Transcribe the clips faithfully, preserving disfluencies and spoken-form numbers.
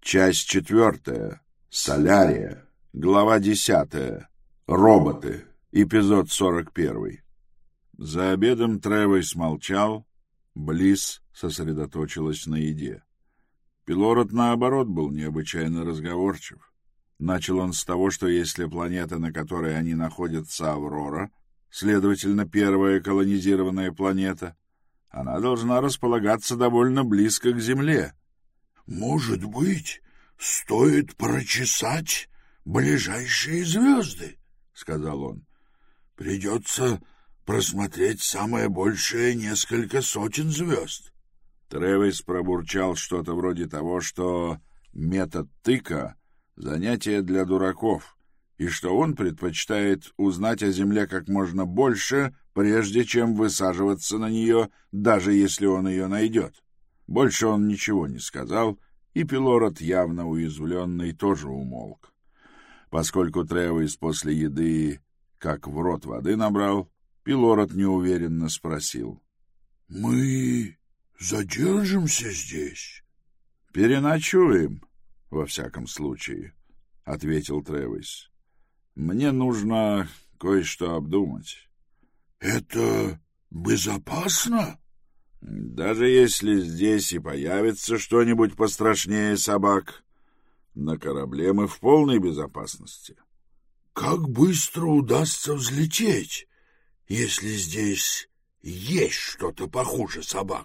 Часть четвертая. Солярия. Глава десятая. Роботы. Эпизод сорок первый. За обедом Тревойс молчал, Блисс сосредоточилась на еде. Пилород, наоборот, был необычайно разговорчив. Начал он с того, что если планета, на которой они находятся, Аврора, следовательно, первая колонизированная планета, она должна располагаться довольно близко к Земле. «Может быть, стоит прочесать ближайшие звезды», — сказал он. «Придется просмотреть самое большее несколько сотен звезд». Тревойс пробурчал что-то вроде того, что метод тыка — занятие для дураков, и что он предпочитает узнать о Земле как можно больше, прежде чем высаживаться на нее, даже если он ее найдет. Больше он ничего не сказал, и Пилород, явно уязвленный, тоже умолк. Поскольку Тревойс после еды как в рот воды набрал, Пилород неуверенно спросил. — Мы задержимся здесь? — Переночуем, во всяком случае, — ответил Тревойс. — Мне нужно кое-что обдумать. — Это безопасно? — Даже если здесь и появится что-нибудь пострашнее собак, на корабле мы в полной безопасности. — Как быстро удастся взлететь, если здесь есть что-то похуже собак?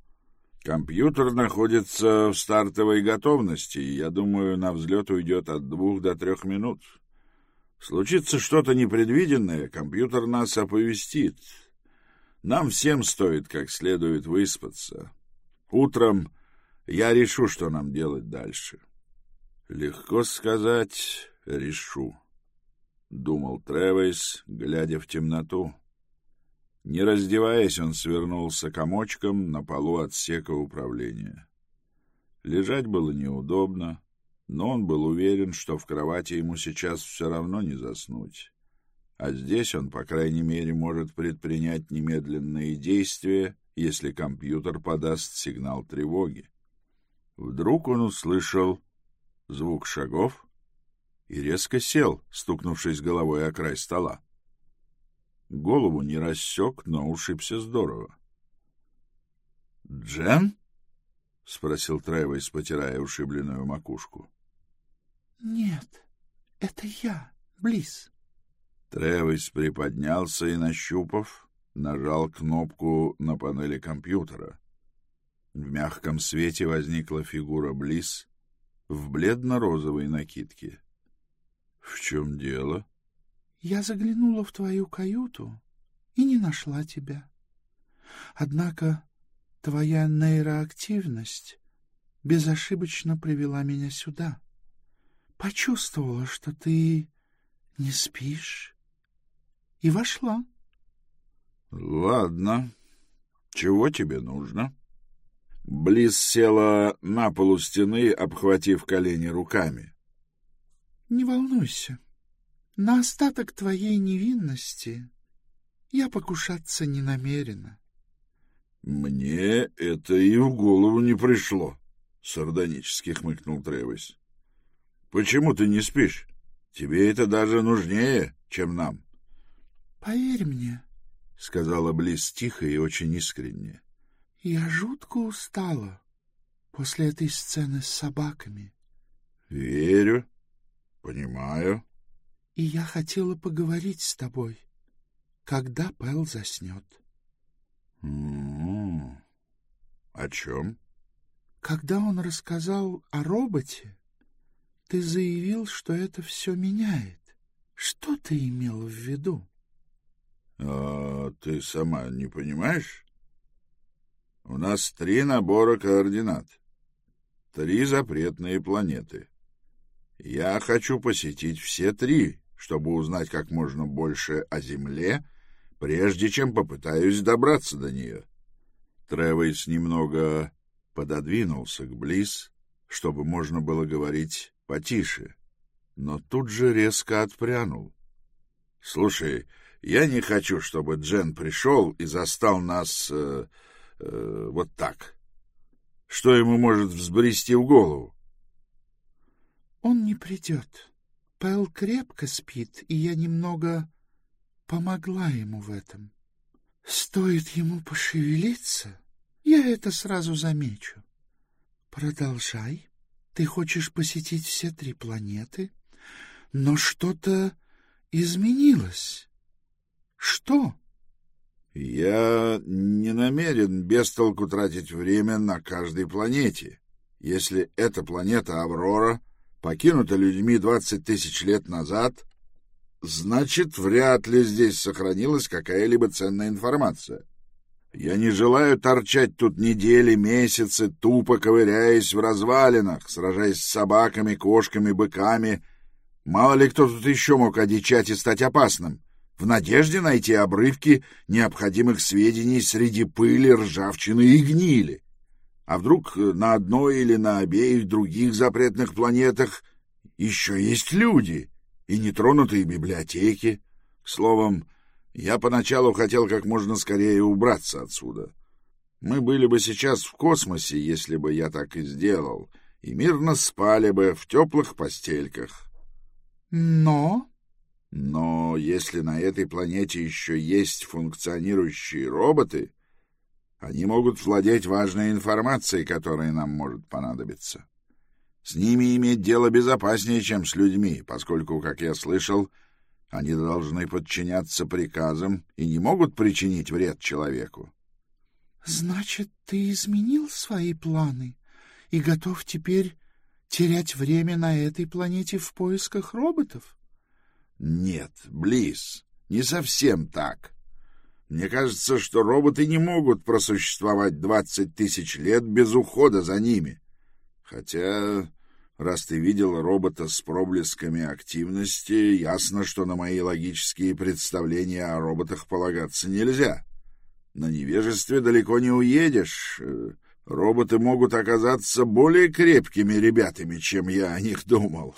— Компьютер находится в стартовой готовности, и, я думаю, на взлет уйдет от двух до трех минут. Случится что-то непредвиденное, компьютер нас оповестит. Нам всем стоит как следует выспаться. Утром я решу, что нам делать дальше. — Легко сказать, решу, — думал Тревойс, глядя в темноту. Не раздеваясь, он свернулся комочком на полу отсека управления. Лежать было неудобно, но он был уверен, что в кровати ему сейчас все равно не заснуть. А здесь он, по крайней мере, может предпринять немедленные действия, если компьютер подаст сигнал тревоги. Вдруг он услышал звук шагов и резко сел, стукнувшись головой о край стола. Голову не рассек, но ушибся здорово. — Джен? — спросил Тревойс, потирая ушибленную макушку. — Нет, это я, Блисс. Тревойс приподнялся и, нащупав, нажал кнопку на панели компьютера. В мягком свете возникла фигура Блисс в бледно-розовой накидке. — В чем дело? — Я заглянула в твою каюту и не нашла тебя. Однако твоя нейроактивность безошибочно привела меня сюда. Почувствовала, что ты не спишь, и вошла. — Ладно. Чего тебе нужно? Блисс села на полу стены, обхватив колени руками. — Не волнуйся. На остаток твоей невинности я покушаться не намерена. — Мне это и в голову не пришло, — сардонически хмыкнул Тревойс. — Почему ты не спишь? Тебе это даже нужнее, чем нам. — Поверь мне, — сказала Блисс тихо и очень искренне. — я жутко устала после этой сцены с собаками. — Верю, понимаю. И я хотела поговорить с тобой, когда Пэл заснет. М-м-м. О чем? Когда он рассказал о роботе, ты заявил, что это все меняет. Что ты имел в виду? А ты сама не понимаешь? У нас три набора координат. Три запретные планеты. Я хочу посетить все три, чтобы узнать как можно больше о Земле, прежде чем попытаюсь добраться до нее. Тревойс немного пододвинулся к Блисс, чтобы можно было говорить потише, но тут же резко отпрянул. — Слушай, я не хочу, чтобы Джен пришел и застал нас э, э, вот так. Что ему может взбрести в голову? не придет. Пэл крепко спит, и я немного помогла ему в этом. Стоит ему пошевелиться, я это сразу замечу. Продолжай. Ты хочешь посетить все три планеты, но что-то изменилось. Что? Я не намерен без толку тратить время на каждой планете. Если эта планета Аврора покинута людьми двадцать тысяч лет назад, значит, вряд ли здесь сохранилась какая-либо ценная информация. Я не желаю торчать тут недели, месяцы, тупо ковыряясь в развалинах, сражаясь с собаками, кошками, быками. Мало ли кто тут еще мог одичать и стать опасным, в надежде найти обрывки необходимых сведений среди пыли, ржавчины и гнили. А вдруг на одной или на обеих других запретных планетах еще есть люди и нетронутые библиотеки? Словом, я поначалу хотел как можно скорее убраться отсюда. Мы были бы сейчас в космосе, если бы я так и сделал, и мирно спали бы в теплых постельках. Но... Но если на этой планете еще есть функционирующие роботы, они могут владеть важной информацией, которая нам может понадобиться. С ними иметь дело безопаснее, чем с людьми, поскольку, как я слышал, они должны подчиняться приказам и не могут причинить вред человеку. — Значит, ты изменил свои планы и готов теперь терять время на этой планете в поисках роботов? — Нет, Близ, не совсем так. Мне кажется, что роботы не могут просуществовать двадцать тысяч лет без ухода за ними. Хотя... Раз ты видел робота с проблесками активности, ясно, что на мои логические представления о роботах полагаться нельзя. На невежестве далеко не уедешь. Роботы могут оказаться более крепкими ребятами, чем я о них думал.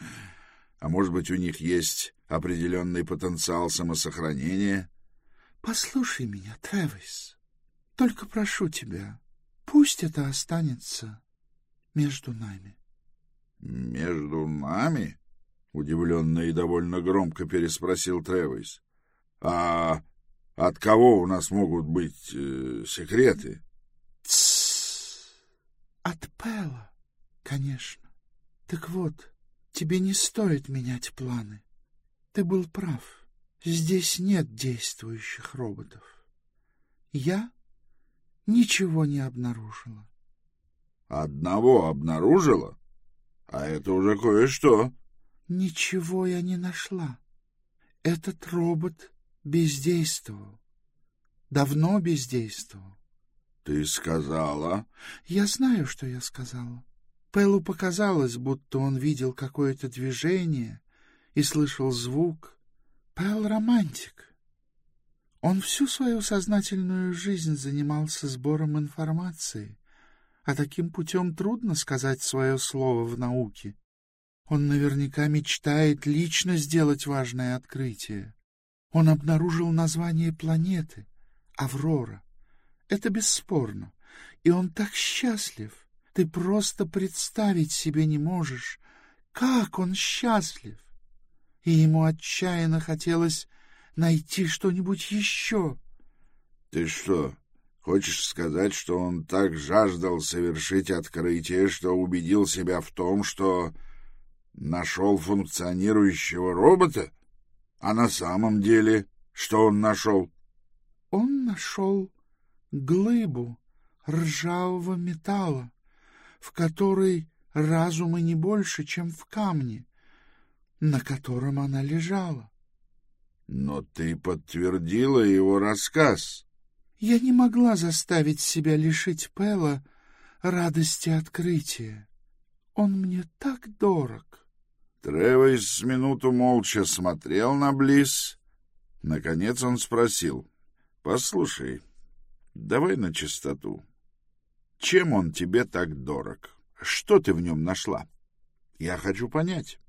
А может быть, у них есть определенный потенциал самосохранения? Послушай меня, Тревис. Только прошу тебя, пусть это останется между нами. «Между нами?» — удивленно и довольно громко переспросил Тревис. «А от кого у нас могут быть э, секреты?» «Тссс! От Пэла, конечно. Так вот, тебе не стоит менять планы. Ты был прав. Здесь нет действующих роботов. Я ничего не обнаружила». «Одного обнаружила? А это уже кое-что». «Ничего я не нашла. Этот робот бездействовал. Давно бездействовал». «Ты сказала?» «Я знаю, что я сказала. Пэлу показалось, будто он видел какое-то движение и слышал звук. Пэл — романтик. Он всю свою сознательную жизнь занимался сбором информации, а таким путем трудно сказать свое слово в науке. Он наверняка мечтает лично сделать важное открытие. Он обнаружил название планеты — Аврора. Это бесспорно. И он так счастлив. Ты просто представить себе не можешь, как он счастлив. И ему отчаянно хотелось найти что-нибудь еще». «Ты что, хочешь сказать, что он так жаждал совершить открытие, что убедил себя в том, что нашел функционирующего робота? А на самом деле что он нашел?» «Он нашел глыбу ржавого металла, в которой разума не больше, чем в камне, на котором она лежала». «Но ты подтвердила его рассказ». «Я не могла заставить себя лишить Пэла радости открытия. Он мне так дорог». Тревис с минуту молча смотрел на Близ. Наконец он спросил: «Послушай, давай на чистоту. Чем он тебе так дорог? Что ты в нем нашла? Я хочу понять.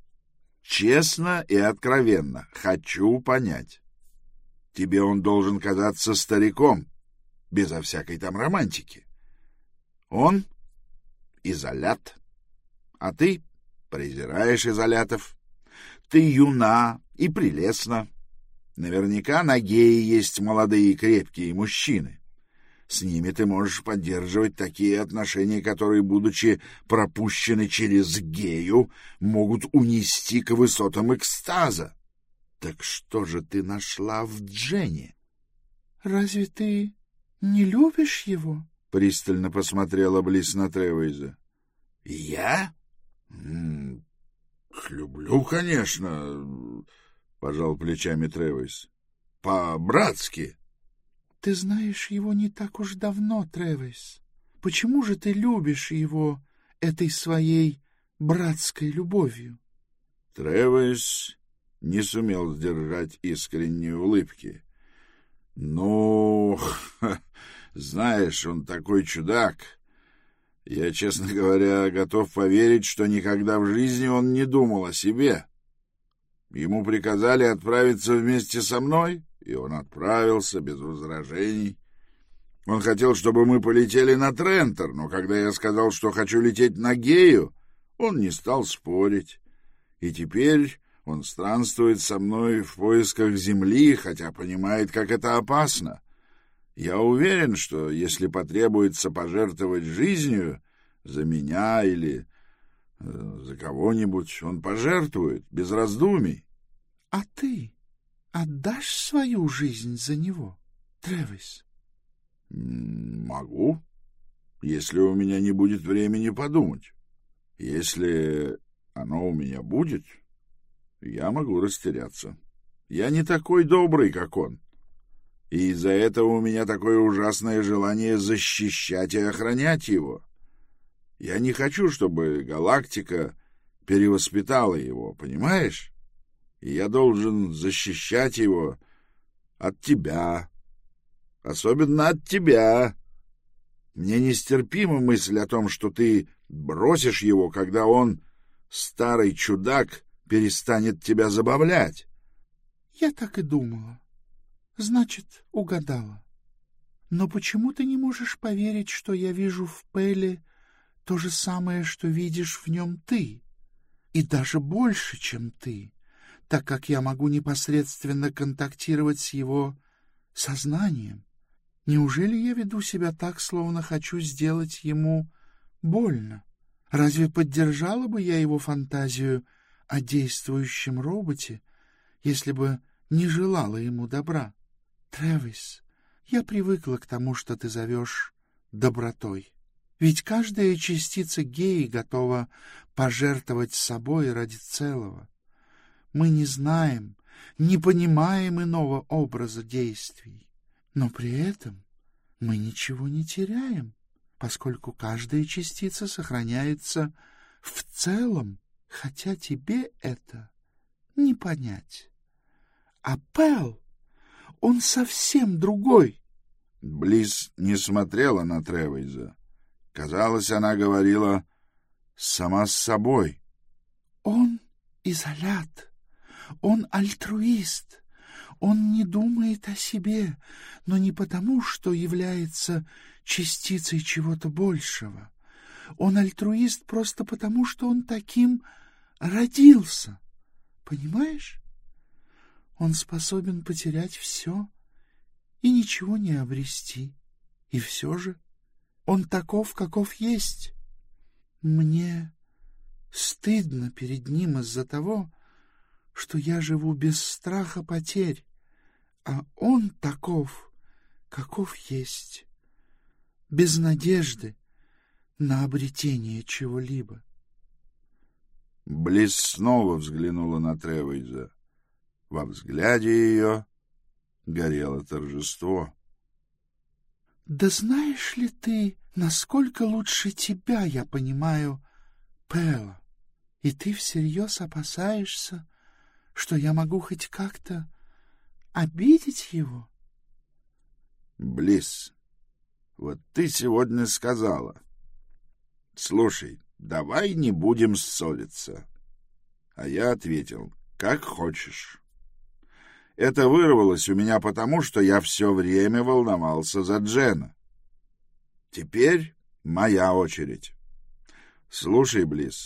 Честно и откровенно хочу понять. Тебе он должен казаться стариком, безо всякой там романтики. Он изолят, а ты презираешь изолятов. Ты юна и прелестна. Наверняка на гее есть молодые крепкие мужчины. С ними ты можешь поддерживать такие отношения, которые, будучи пропущены через гею, могут унести к высотам экстаза. Так что же ты нашла в Дженне? — Разве ты не любишь его? — пристально посмотрела Блисс на Тревейза. — Я? М — Люблю, конечно, — пожал плечами Тревейз. — По-братски. — Ты знаешь его не так уж давно, Тревейз. Почему же ты любишь его этой своей братской любовью? Тревейз не сумел сдержать искренней улыбки. — Ну, знаешь, он такой чудак. Я, честно говоря, готов поверить, что никогда в жизни он не думал о себе. Ему приказали отправиться вместе со мной, и он отправился без возражений. Он хотел, чтобы мы полетели на Трентор, но когда я сказал, что хочу лететь на Гею, он не стал спорить. И теперь он странствует со мной в поисках земли, хотя понимает, как это опасно. Я уверен, что если потребуется пожертвовать жизнью за меня или э, за кого-нибудь, он пожертвует, без раздумий. — А ты отдашь свою жизнь за него, Тревейз? — Могу, если у меня не будет времени подумать. Если оно у меня будет, я могу растеряться. Я не такой добрый, как он. И из-за этого у меня такое ужасное желание защищать и охранять его. Я не хочу, чтобы галактика перевоспитала его, понимаешь? И я должен защищать его от тебя, особенно от тебя. Мне нестерпима мысль о том, что ты бросишь его, когда он, старый чудак, перестанет тебя забавлять. — Я так и думала. Значит, угадала. Но почему ты не можешь поверить, что я вижу в Пэле то же самое, что видишь в нем ты? И даже больше, чем ты, так как я могу непосредственно контактировать с его сознанием. Неужели я веду себя так, словно хочу сделать ему больно? Разве поддержала бы я его фантазию о действующем роботе, если бы не желала ему добра? Тревис, я привыкла к тому, что ты зовешь добротой. Ведь каждая частица геи готова пожертвовать собой ради целого. Мы не знаем, не понимаем иного образа действий, но при этом мы ничего не теряем, поскольку каждая частица сохраняется в целом, хотя тебе это не понять. А Пэл, он совсем другой. Блисс не смотрела на Тревейза. Казалось, она говорила сама с собой. Он изолят, он альтруист, он не думает о себе, но не потому, что является частицей чего-то большего. Он альтруист просто потому, что он таким родился. Понимаешь? Он способен потерять все и ничего не обрести. И все же он таков, каков есть. Мне стыдно перед ним из-за того, что я живу без страха потерь, а он таков, каков есть, без надежды на обретение чего-либо. Блисс снова взглянула на Тревейза. Во взгляде ее горело торжество. — Да знаешь ли ты, насколько лучше тебя я понимаю Пэла, и ты всерьез опасаешься, что я могу хоть как-то обидеть его? — Блисс, вот ты сегодня сказала: слушай, давай не будем ссориться. А я ответил: как хочешь. Это вырвалось у меня потому, что я все время волновался за Джена. Теперь моя очередь. Слушай, Блисс,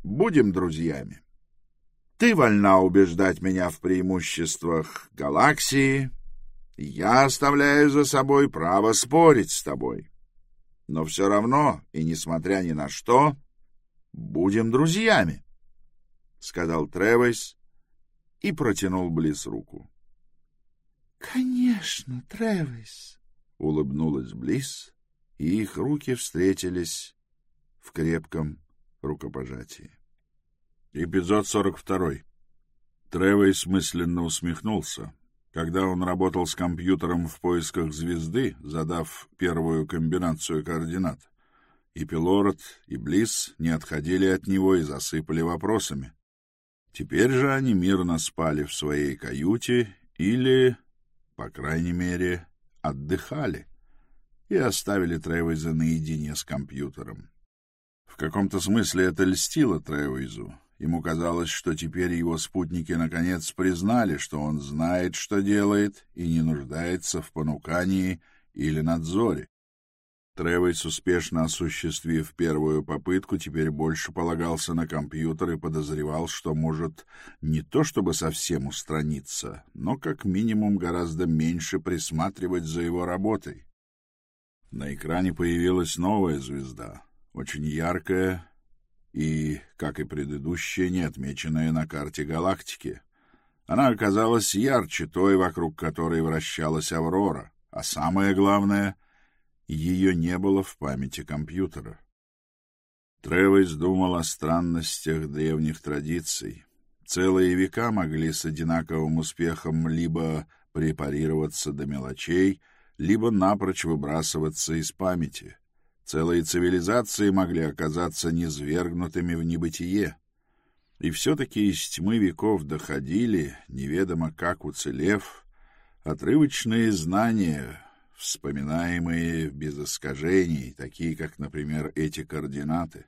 будем друзьями. Ты вольна убеждать меня в преимуществах галаксии, я оставляю за собой право спорить с тобой. Но все равно, и несмотря ни на что, будем друзьями, — сказал Тревис и протянул Близ руку. — Конечно, Тревис, — улыбнулась Близ, и их руки встретились в крепком рукопожатии. Эпизод сорок два. Тревис мысленно усмехнулся. Когда он работал с компьютером в поисках звезды, задав первую комбинацию координат, и Пилород, и Близ не отходили от него и засыпали вопросами. Теперь же они мирно спали в своей каюте или, по крайней мере, отдыхали и оставили Тревиза наедине с компьютером. В каком-то смысле это льстило Тревизу. Ему казалось, что теперь его спутники наконец признали, что он знает, что делает, и не нуждается в понукании или надзоре. Тревис, успешно осуществив первую попытку, теперь больше полагался на компьютер и подозревал, что может не то чтобы совсем устраниться, но как минимум гораздо меньше присматривать за его работой. На экране появилась новая звезда, очень яркая и, как и предыдущая, не отмеченная на карте галактики. Она оказалась ярче той, вокруг которой вращалась Аврора, а самое главное — ее не было в памяти компьютера. Тревис думал о странностях древних традиций. Целые века могли с одинаковым успехом либо препарироваться до мелочей, либо напрочь выбрасываться из памяти. Целые цивилизации могли оказаться низвергнутыми в небытие. И все-таки из тьмы веков доходили, неведомо как уцелев, отрывочные знания, вспоминаемые без искажений, такие как, например, эти координаты.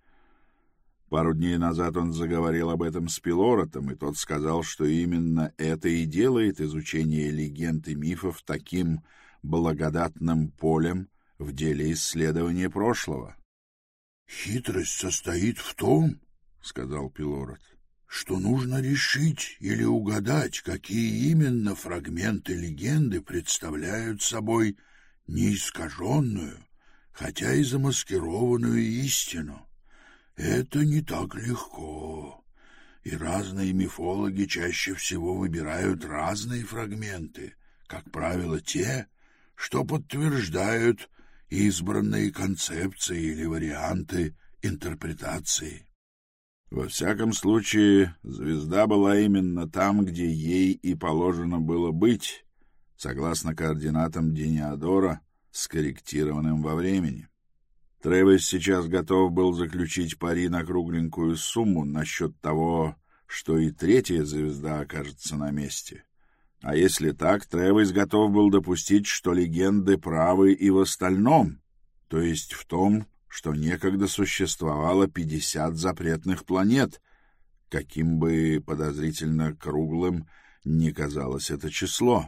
Пару дней назад он заговорил об этом с Пилоротом, и тот сказал, что именно это и делает изучение легенд и мифов таким благодатным полем в деле исследования прошлого. — Хитрость состоит в том, — сказал Пилорот, — что нужно решить или угадать, какие именно фрагменты легенды представляют собой неискаженную, хотя и замаскированную истину. Это не так легко, и разные мифологи чаще всего выбирают разные фрагменты, как правило, те, что подтверждают избранные концепции или варианты интерпретации. Во всяком случае, звезда была именно там, где ей и положено было быть, согласно координатам Дениадора, скорректированным во времени. Тревис сейчас готов был заключить пари на кругленькую сумму насчет того, что и третья звезда окажется на месте. А если так, Тревис готов был допустить, что легенды правы и в остальном, то есть в том, что некогда существовало пятьдесят запретных планет, каким бы подозрительно круглым ни казалось это число.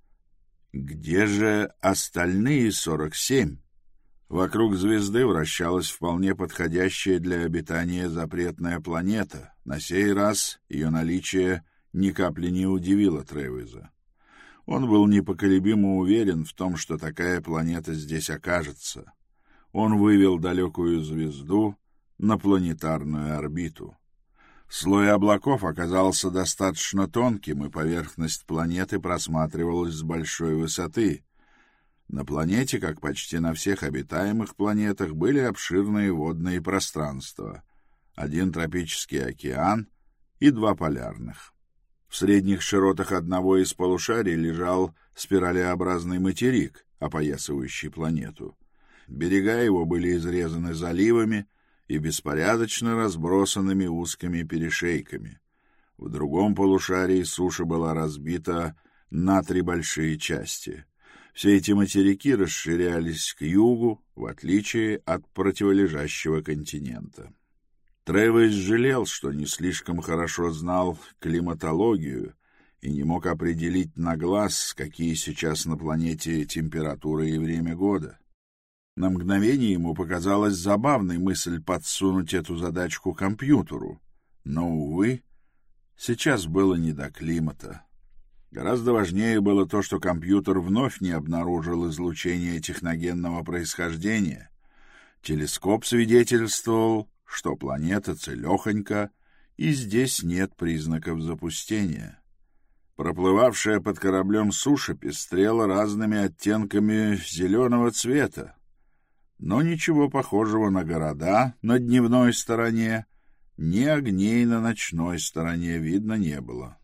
Где же остальные сорок семь? Вокруг звезды вращалась вполне подходящая для обитания запретная планета. На сей раз ее наличие ни капли не удивило Тревиза. Он был непоколебимо уверен в том, что такая планета здесь окажется. Он вывел далекую звезду на планетарную орбиту. Слой облаков оказался достаточно тонким, и поверхность планеты просматривалась с большой высоты. На планете, как почти на всех обитаемых планетах, были обширные водные пространства, один тропический океан и два полярных. В средних широтах одного из полушарий лежал спиралеобразный материк, опоясывающий планету. Берега его были изрезаны заливами и беспорядочно разбросанными узкими перешейками. В другом полушарии суша была разбита на три большие части. Все эти материки расширялись к югу, в отличие от противолежащего континента. Тревис жалел, что не слишком хорошо знал климатологию и не мог определить на глаз, какие сейчас на планете температура и время года. На мгновение ему показалась забавной мысль подсунуть эту задачку компьютеру. Но, увы, сейчас было не до климата. Гораздо важнее было то, что компьютер вновь не обнаружил излучение техногенного происхождения. Телескоп свидетельствовал, что планета целехонька, и здесь нет признаков запустения. Проплывавшая под кораблем суша пестрела разными оттенками зеленого цвета, но ничего похожего на города на дневной стороне, ни огней на ночной стороне видно не было.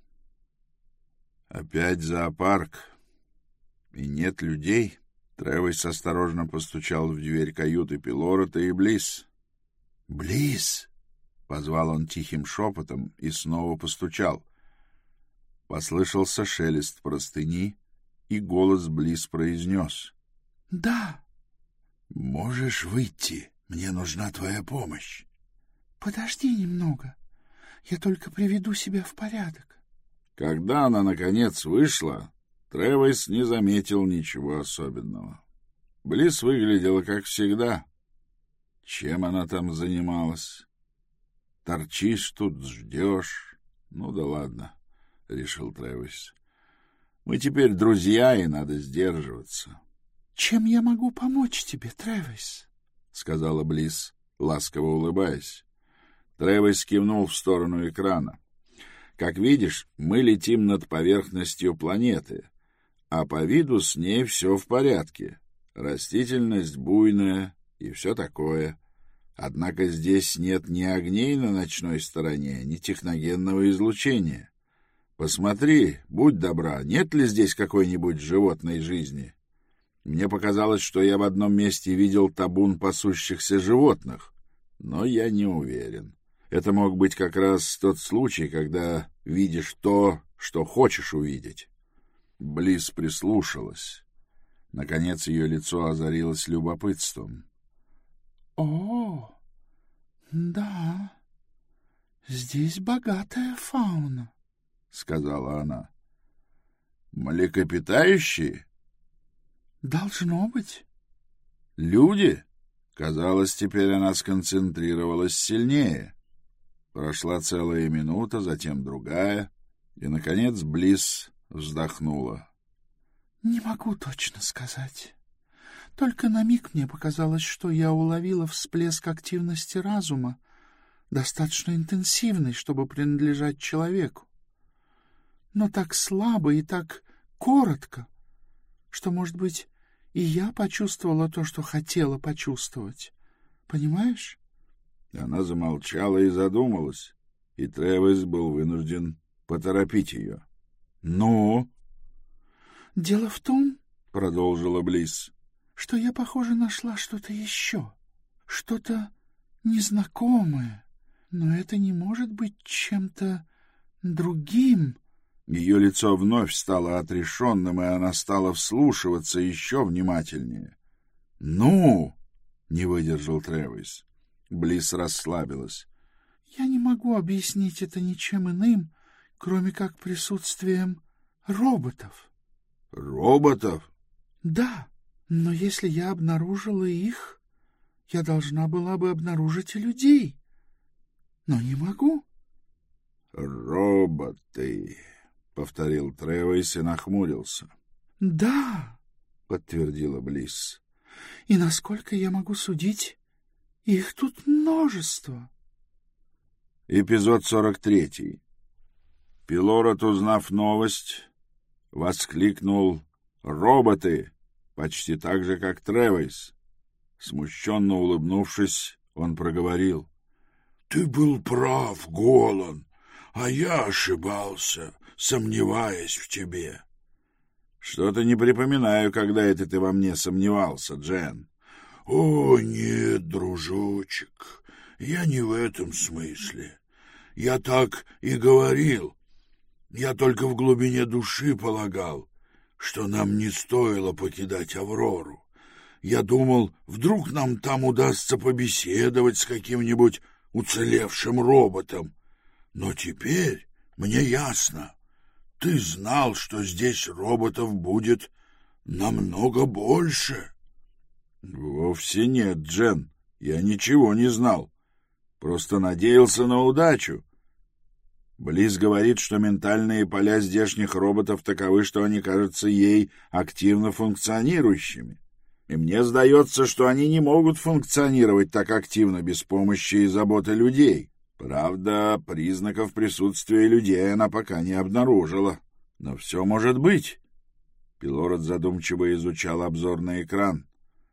Опять зоопарк. И нет людей. Тревис осторожно постучал в дверь каюты Пилорота и Блисс. «Блисс!» — позвал он тихим шепотом и снова постучал. Послышался шелест простыни, и голос Блисс произнес. «Да». «Можешь выйти? Мне нужна твоя помощь». «Подожди немного. Я только приведу себя в порядок». Когда она, наконец, вышла, Тревис не заметил ничего особенного. Блисс выглядела, как всегда. Чем она там занималась? Торчишь тут, ждешь. Ну да ладно, — решил Тревис. Мы теперь друзья, и надо сдерживаться. — Чем я могу помочь тебе, Тревис? — сказала Блисс, ласково улыбаясь. Тревис кивнул в сторону экрана. Как видишь, мы летим над поверхностью планеты, а по виду с ней все в порядке. Растительность буйная и все такое. Однако здесь нет ни огней на ночной стороне, ни техногенного излучения. Посмотри, будь добра, нет ли здесь какой-нибудь животной жизни? Мне показалось, что я в одном месте видел табун пасущихся животных, но я не уверен. Это мог быть как раз тот случай, когда видишь то, что хочешь увидеть. Блисс прислушалась. Наконец ее лицо озарилось любопытством. — О, да, здесь богатая фауна, — сказала она. — Млекопитающие? — Должно быть. — Люди? Казалось, теперь она сконцентрировалась сильнее. Прошла целая минута, затем другая, и, наконец, Блисс вздохнула. — Не могу точно сказать. Только на миг мне показалось, что я уловила всплеск активности разума, достаточно интенсивный, чтобы принадлежать человеку. Но так слабо и так коротко, что, может быть, и я почувствовала то, что хотела почувствовать. Понимаешь? Она замолчала и задумалась, и Тревис был вынужден поторопить ее. — Ну? — Дело в том, — продолжила Блисс, — что я, похоже, нашла что-то еще, что-то незнакомое, но это не может быть чем-то другим. Ее лицо вновь стало отрешенным, и она стала вслушиваться еще внимательнее. — Ну? — не выдержал Тревис. Блисс расслабилась. — Я не могу объяснить это ничем иным, кроме как присутствием роботов. — Роботов? — Да, но если я обнаружила их, я должна была бы обнаружить и людей. Но не могу. — Роботы, — повторил Тревис и нахмурился. — Да, — подтвердила Блисс. — И насколько я могу судить, их тут множество. Эпизод сорок третий. Пилорот, узнав новость, воскликнул «Роботы!» почти так же, как Тревис. Смущенно улыбнувшись, он проговорил: «Ты был прав, Голан, а я ошибался, сомневаясь в тебе». «Что-то не припоминаю, когда это ты во мне сомневался, Джен». «О, нет, дружочек, я не в этом смысле. Я так и говорил. Я только в глубине души полагал, что нам не стоило покидать Аврору. Я думал, вдруг нам там удастся побеседовать с каким-нибудь уцелевшим роботом. Но теперь мне ясно. Ты знал, что здесь роботов будет намного больше». — Вовсе нет, Джен. Я ничего не знал. Просто надеялся на удачу. Близ говорит, что ментальные поля здешних роботов таковы, что они кажутся ей активно функционирующими. И мне сдается, что они не могут функционировать так активно без помощи и заботы людей. Правда, признаков присутствия людей она пока не обнаружила. Но все может быть. Пилород задумчиво изучал обзорный экран.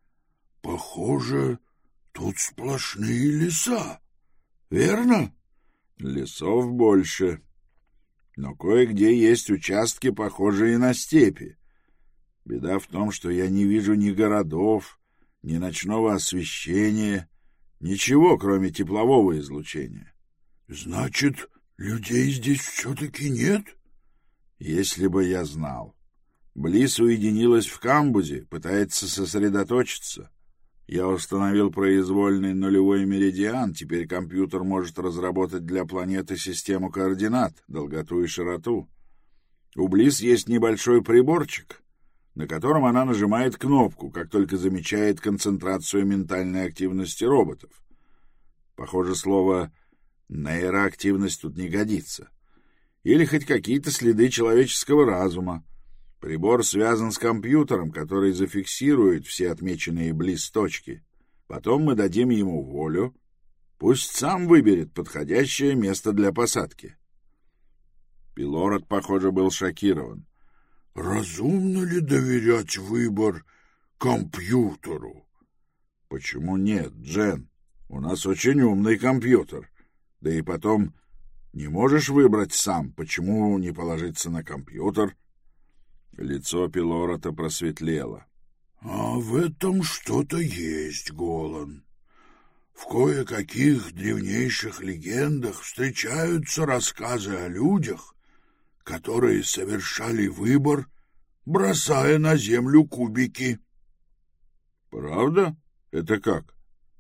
— Похоже, тут сплошные леса, верно? — Лесов больше. Но кое-где есть участки, похожие на степи. Беда в том, что я не вижу ни городов, ни ночного освещения, ничего, кроме теплового излучения. — Значит, людей здесь все-таки нет? — Если бы я знал. Близ уединилась в камбузе, пытается сосредоточиться. Я установил произвольный нулевой меридиан, теперь компьютер может разработать для планеты систему координат, долготу и широту. У Близ есть небольшой приборчик, на котором она нажимает кнопку, как только замечает концентрацию ментальной активности роботов. Похоже, слово «нейроактивность» тут не годится. Или хоть какие-то следы человеческого разума. Прибор связан с компьютером, который зафиксирует все отмеченные Близ точки. Потом мы дадим ему волю. Пусть сам выберет подходящее место для посадки. Пилород, похоже, был шокирован. — Разумно ли доверять выбор компьютеру? — Почему нет, Джен? У нас очень умный компьютер. Да и потом, не можешь выбрать сам, почему не положиться на компьютер? Лицо Пилорота просветлело. — А в этом что-то есть, Голан. В кое-каких древнейших легендах встречаются рассказы о людях, которые совершали выбор, бросая на землю кубики. — Правда? Это как?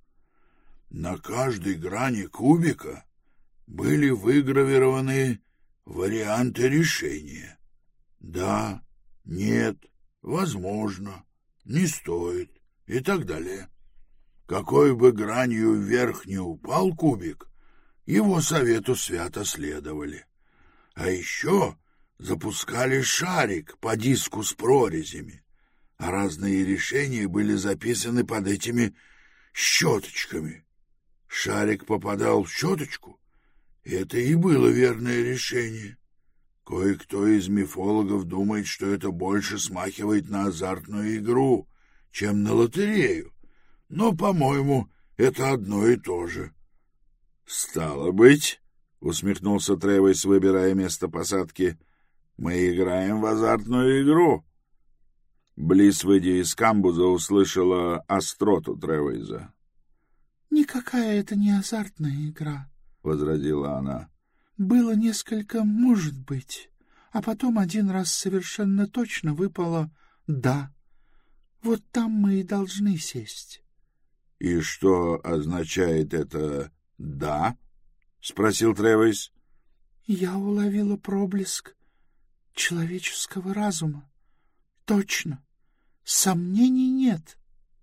На каждой грани кубика были выгравированы варианты решения. Да, нет, возможно, не стоит и так далее. Какой бы гранью вверх ни упал кубик, его совету свято следовали. А еще запускали шарик по диску с прорезями, а разные решения были записаны под этими щеточками. Шарик попадал в щеточку, и это и было верное решение. Кое-кто из мифологов думает, что это больше смахивает на азартную игру, чем на лотерею, но, по-моему, это одно и то же. — Стало быть, — усмехнулся Тревис, выбирая место посадки, — мы играем в азартную игру. Близ, выйдя из камбуза, услышала остроту Тревиса. — Никакая это не азартная игра, — возразила она. — Было несколько «может быть», а потом один раз совершенно точно выпало «да». Вот там мы и должны сесть. — И что означает это «да»? — спросил Тревис. — Я уловила проблеск человеческого разума. Точно. Сомнений нет.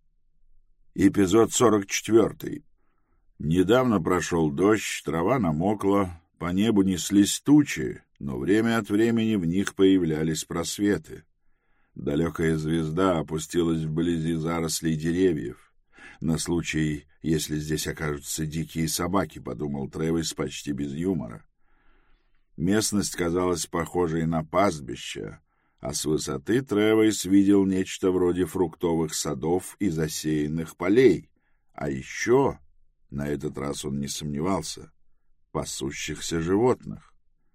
Эпизод сорок четвертый. Недавно прошел дождь, трава намокла, по небу неслись тучи, но время от времени в них появлялись просветы. Далекая звезда опустилась вблизи зарослей деревьев. На случай, если здесь окажутся дикие собаки, подумал Тревис почти без юмора. Местность казалась похожей на пастбище, а с высоты Тревис видел нечто вроде фруктовых садов и засеянных полей. А еще, на этот раз он не сомневался, пасущихся животных.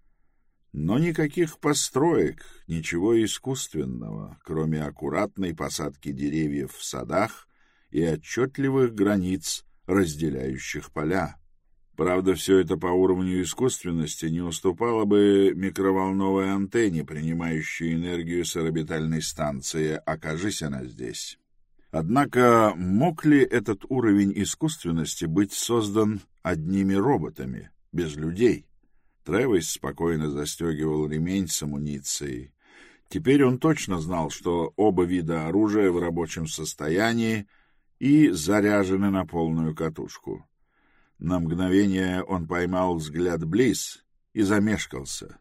Но никаких построек, ничего искусственного, кроме аккуратной посадки деревьев в садах и отчетливых границ, разделяющих поля. Правда, все это по уровню искусственности не уступало бы микроволновой антенне, принимающей энергию с орбитальной станции, окажись она здесь. Однако мог ли этот уровень искусственности быть создан одними роботами, без людей? Тревис спокойно застегивал ремень с амуницией. Теперь он точно знал, что оба вида оружия в рабочем состоянии, и заряжены на полную катушку. На мгновение он поймал взгляд Близ и замешкался.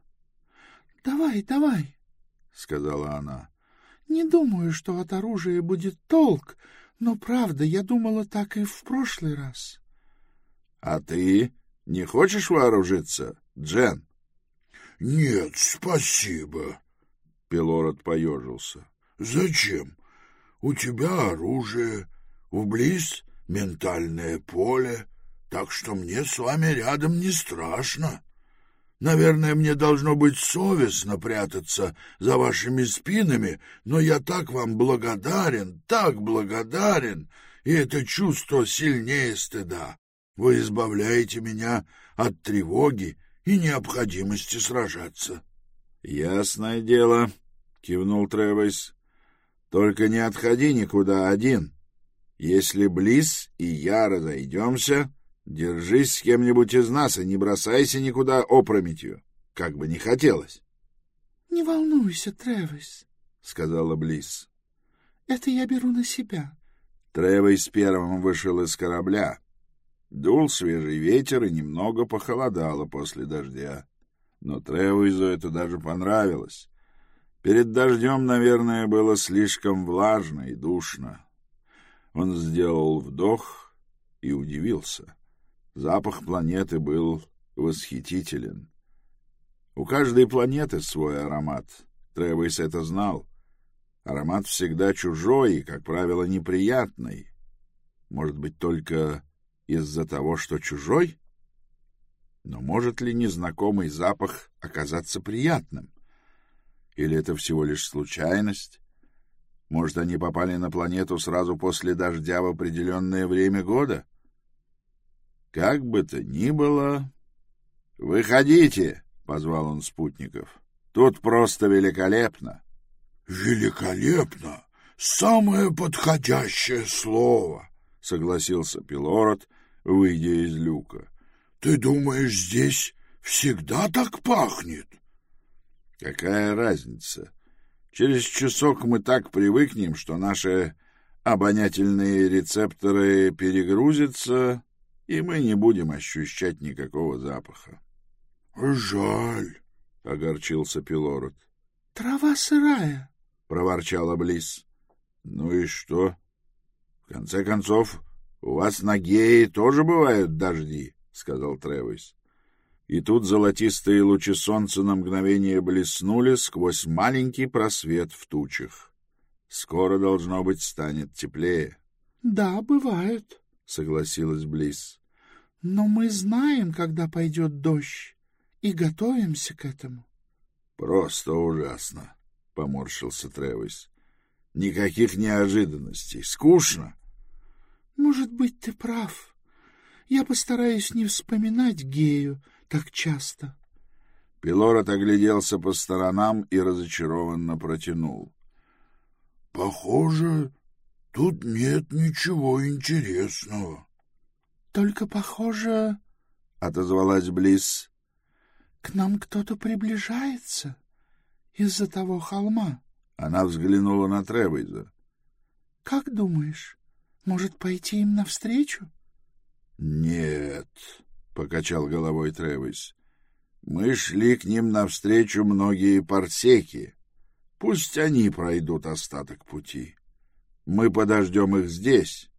— Давай, давай, — сказала она. — Не думаю, что от оружия будет толк, но, правда, я думала так и в прошлый раз. — А ты не хочешь вооружиться, Джен? — Нет, спасибо. Пилород поежился. — Зачем? У тебя оружие, у Близ ментальное поле, так что мне с вами рядом не страшно. Наверное, мне должно быть совестно прятаться за вашими спинами, но я так вам благодарен, так благодарен, и это чувство сильнее стыда. Вы избавляете меня от тревоги и необходимости сражаться. — Ясное дело, — кивнул Тревис. — Только не отходи никуда один. Если Близ и я разойдемся, держись с кем-нибудь из нас и не бросайся никуда опрометью, как бы не хотелось. — Не волнуйся, Тревис, — сказала Близ. — это я беру на себя. Тревис первым вышел из корабля. Дул свежий ветер, и немного похолодало после дождя. Но Тревису это даже понравилось. Перед дождем, наверное, было слишком влажно и душно. Он сделал вдох и удивился. Запах планеты был восхитителен. У каждой планеты свой аромат. Тревис это знал. Аромат всегда чужой и, как правило, неприятный. Может быть, только из-за того, что чужой? Но может ли незнакомый запах оказаться приятным? Или это всего лишь случайность? Может, они попали на планету сразу после дождя в определенное время года? Как бы то ни было... — Выходите, — позвал он спутников. — Тут просто великолепно. — Великолепно! Самое подходящее слово, — согласился Пилород, выйдя из люка. — Ты думаешь, здесь всегда так пахнет? — Какая разница? Через часок мы так привыкнем, что наши обонятельные рецепторы перегрузятся, и мы не будем ощущать никакого запаха. — Жаль, — огорчился Пилород. — Трава сырая, — проворчала Близ. — Ну и что? В конце концов, у вас на Гее тоже бывают дожди, — сказал Тревис. И тут золотистые лучи солнца на мгновение блеснули сквозь маленький просвет в тучах. Скоро, должно быть, станет теплее. — Да, бывают, — согласилась Близ. — Но мы знаем, когда пойдет дождь, и готовимся к этому. — Просто ужасно, — поморщился Тревис. — Никаких неожиданностей. Скучно. — Может быть, ты прав. Я постараюсь не вспоминать Гею так часто. Пилород огляделся по сторонам и разочарованно протянул. — Похоже, тут нет ничего интересного. — Только похоже, — отозвалась Близ, — к нам кто-то приближается из-за того холма. Она взглянула на Тревиза. — Как думаешь, может пойти им навстречу? — Нет, — покачал головой Тревис. — Мы шли к ним навстречу многие парсеки. Пусть они пройдут остаток пути. Мы подождем их здесь.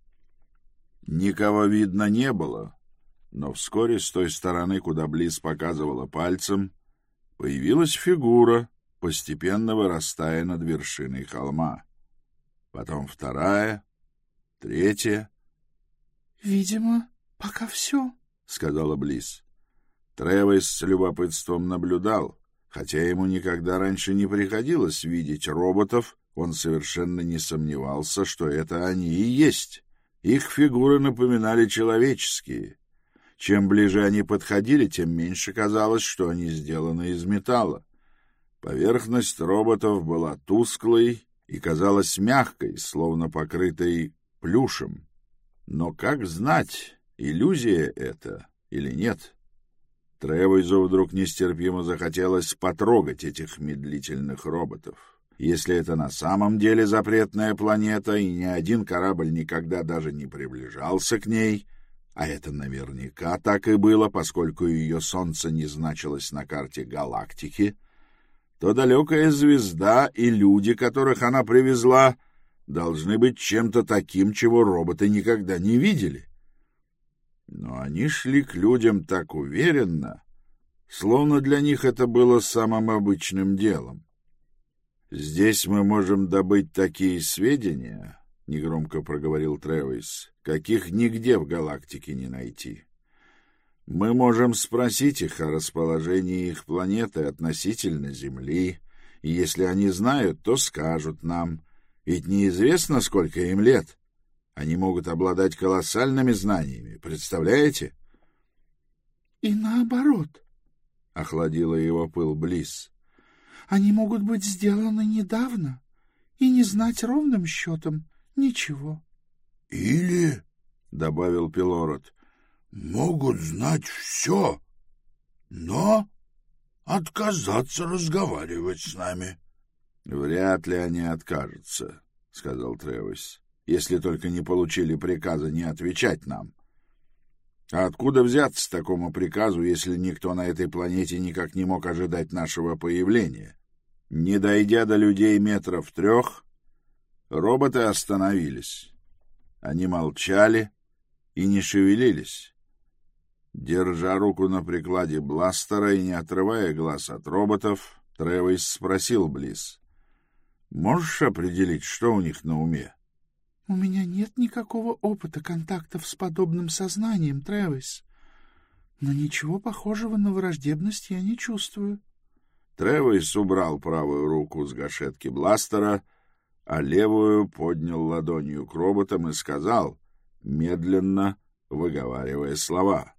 Никого видно не было, но вскоре с той стороны, куда Близ показывала пальцем, появилась фигура, постепенно вырастая над вершиной холма. Потом вторая, третья. — Видимо, пока все, — сказала Близ. Тревис с любопытством наблюдал. Хотя ему никогда раньше не приходилось видеть роботов, он совершенно не сомневался, что это они и есть. Их фигуры напоминали человеческие. Чем ближе они подходили, тем меньше казалось, что они сделаны из металла. Поверхность роботов была тусклой и казалась мягкой, словно покрытой плюшем. Но как знать, иллюзия это или нет? Тревису вдруг нестерпимо захотелось потрогать этих медлительных роботов. Если это на самом деле запретная планета, и ни один корабль никогда даже не приближался к ней, а это наверняка так и было, поскольку ее солнце не значилось на карте галактики, то далекая звезда и люди, которых она привезла, должны быть чем-то таким, чего роботы никогда не видели. Но они шли к людям так уверенно, словно для них это было самым обычным делом. «Здесь мы можем добыть такие сведения, — негромко проговорил Тревис, — каких нигде в галактике не найти. Мы можем спросить их о расположении их планеты относительно Земли, и если они знают, то скажут нам, ведь неизвестно, сколько им лет. Они могут обладать колоссальными знаниями, представляете?» «И наоборот, — охладила его пыл Блисс. Они могут быть сделаны недавно и не знать ровным счетом ничего». «Или, — добавил Пилород, — могут знать все, но отказаться разговаривать с нами». «Вряд ли они откажутся, — сказал Тревис, — если только не получили приказа не отвечать нам. А откуда взяться такому приказу, если никто на этой планете никак не мог ожидать нашего появления? Не дойдя до людей метров трех, роботы остановились. Они молчали и не шевелились. Держа руку на прикладе бластера и не отрывая глаз от роботов, Тревис спросил Блисс: «Можешь определить, что у них на уме?» «У меня нет никакого опыта контактов с подобным сознанием, Тревис, но ничего похожего на враждебность я не чувствую». Тревис убрал правую руку с гашетки бластера, а левую поднял ладонью к роботам и сказал, медленно выговаривая слова: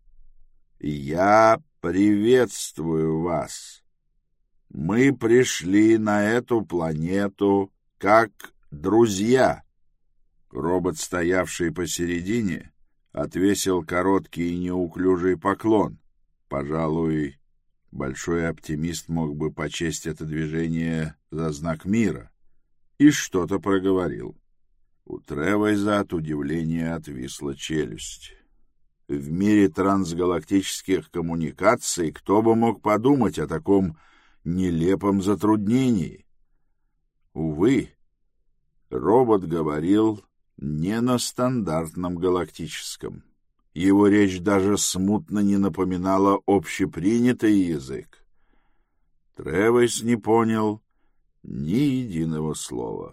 «Я приветствую вас. Мы пришли на эту планету как друзья». Робот, стоявший посередине, отвесил короткий и неуклюжий поклон. Пожалуй, большой оптимист мог бы почесть это движение за знак мира, и что-то проговорил. У Тревайза от удивления отвисла челюсть. В мире трансгалактических коммуникаций кто бы мог подумать о таком нелепом затруднении? Увы, робот говорил не на стандартном галактическом. Его речь даже смутно не напоминала общепринятый язык. Тревис не понял ни единого слова.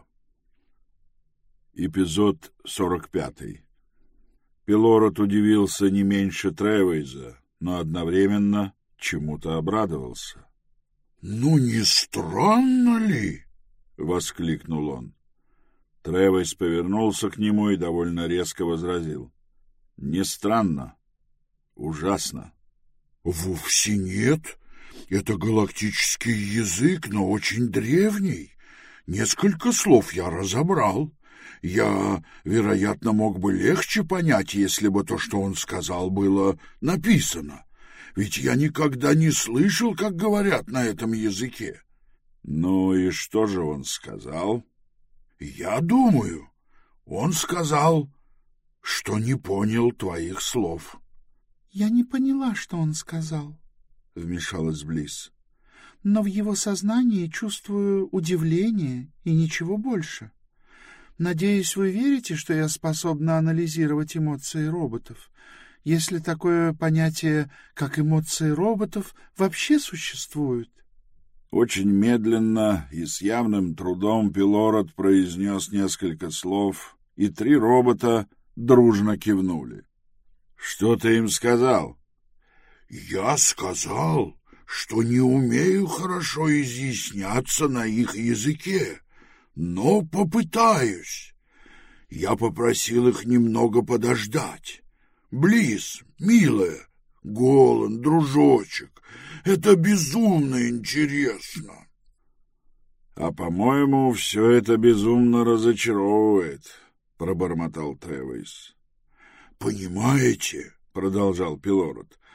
Эпизод сорок пятый. Пилород удивился не меньше Тревиса, но одновременно чему-то обрадовался. — Ну, не странно ли? — воскликнул он. Тревис повернулся к нему и довольно резко возразил: — Не странно. Ужасно. — Вовсе нет. Это галактический язык, но очень древний. Несколько слов я разобрал. Я, вероятно, мог бы легче понять, если бы то, что он сказал, было написано. Ведь я никогда не слышал, как говорят на этом языке. — Ну и что же он сказал? — Я думаю, он сказал, что не понял твоих слов. — Я не поняла, что он сказал, — вмешалась Блисс. — но в его сознании чувствую удивление и ничего больше. Надеюсь, вы верите, что я способна анализировать эмоции роботов, если такое понятие, как эмоции роботов, вообще существует. Очень медленно и с явным трудом Пилород произнес несколько слов, и три робота дружно кивнули. — Что ты им сказал? — Я сказал, что не умею хорошо изъясняться на их языке, но попытаюсь. Я попросил их немного подождать. Блисс, милая, Голан, дружочек, это безумно интересно. — А, по-моему, все это безумно разочаровывает, — пробормотал Тревис. — Понимаете, — продолжал Пилород, —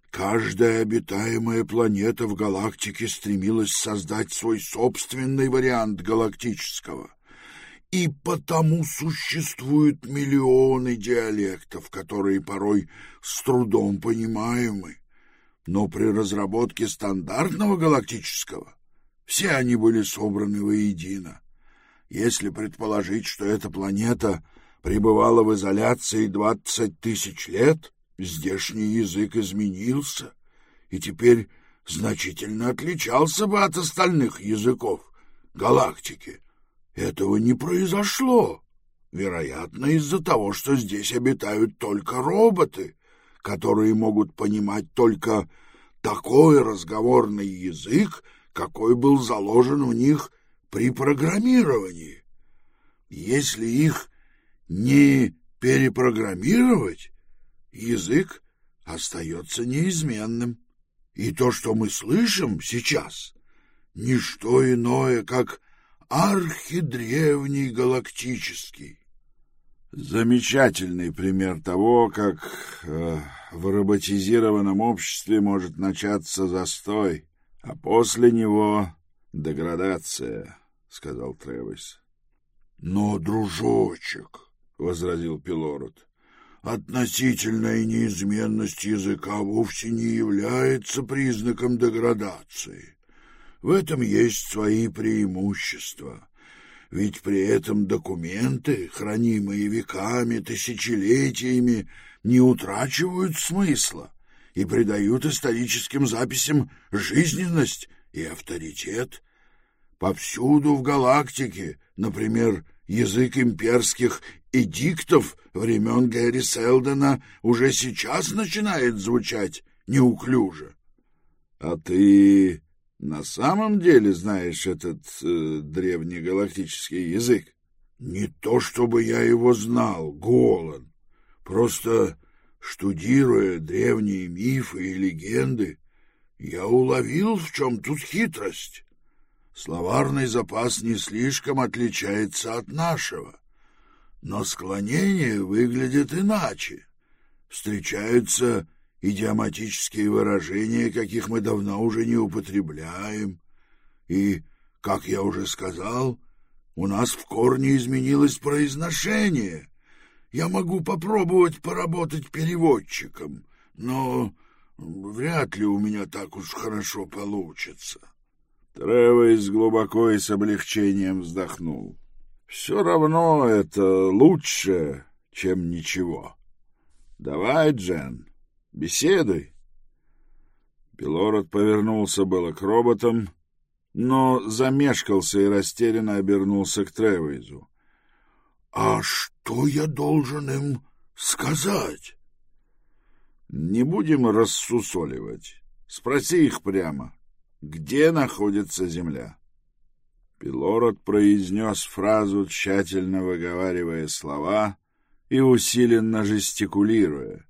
Каждая обитаемая планета в галактике стремилась создать свой собственный вариант галактического. И потому существуют миллионы диалектов, которые порой с трудом понимаемы. Но при разработке стандартного галактического все они были собраны воедино. Если предположить, что эта планета пребывала в изоляции двадцать тысяч лет, здешний язык изменился и теперь значительно отличался бы от остальных языков галактики. Этого не произошло, вероятно, из-за того, что здесь обитают только роботы, которые могут понимать только такой разговорный язык, какой был заложен в них при программировании. Если их не перепрограммировать, язык остается неизменным. И то, что мы слышим сейчас, не что иное, как архидревний галактический. Замечательный пример того, как э, в роботизированном обществе может начаться застой, а после него деградация, — сказал Тревис. — Но, дружочек, — возразил Пилород, — относительная неизменность языка вовсе не является признаком деградации. В этом есть свои преимущества. Ведь при этом документы, хранимые веками, тысячелетиями, не утрачивают смысла и придают историческим записям жизненность и авторитет. Повсюду в галактике, например, язык имперских эдиктов времен Гэри Селдона уже сейчас начинает звучать неуклюже. — А ты на самом деле знаешь этот э, древний галактический язык? — Не то чтобы я его знал, Голан. Просто, штудируя древние мифы и легенды, я уловил, в чем тут хитрость. Словарный запас не слишком отличается от нашего, но склонение выглядит иначе. Встречаются идиоматические выражения, каких мы давно уже не употребляем. И, как я уже сказал, у нас в корне изменилось произношение. Я могу попробовать поработать переводчиком, но вряд ли у меня так уж хорошо получится. Тревис глубоко и с облегчением вздохнул. Все равно это лучше, чем ничего. Давай, Джен, беседуй. Пилород повернулся было к роботам, но замешкался и растерянно обернулся к Тревизу. — А что я должен им сказать? — Не будем рассусоливать. Спроси их прямо. Где находится Земля? Пилород произнес фразу, тщательно выговаривая слова и усиленно жестикулируя.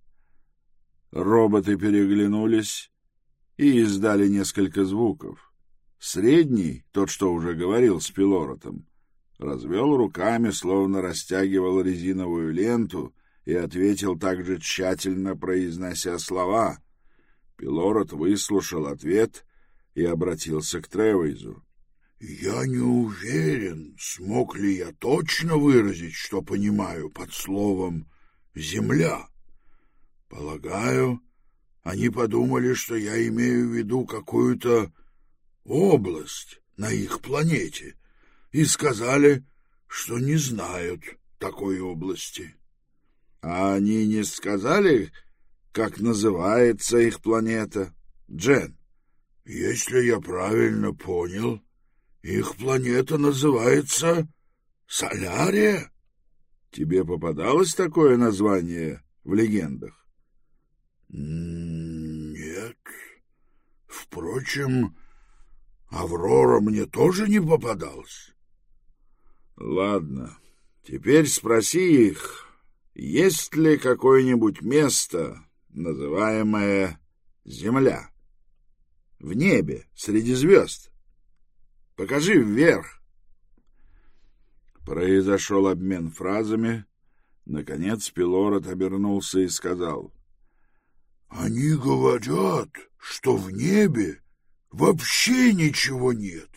Роботы переглянулись и издали несколько звуков. Средний, тот, что уже говорил с Пилородом, развел руками, словно растягивал резиновую ленту, и ответил также тщательно, произнося слова. Пилород выслушал ответ и обратился к Тревизу. — Я не уверен, смог ли я точно выразить, что понимаю под словом «земля». Полагаю, они подумали, что я имею в виду какую-то область на их планете, и сказали, что не знают такой области. — А они не сказали, как называется их планета, Джен? — Если я правильно понял, их планета называется Солярия. — Тебе попадалось такое название в легендах? — Нет. Впрочем, Аврора мне тоже не попадалась. — Ладно, теперь спроси их, есть ли какое-нибудь место, называемое Земля, в небе, среди звезд. Покажи вверх. Произошел обмен фразами. Наконец Пилород обернулся и сказал: Они говорят, что в небе вообще ничего нет.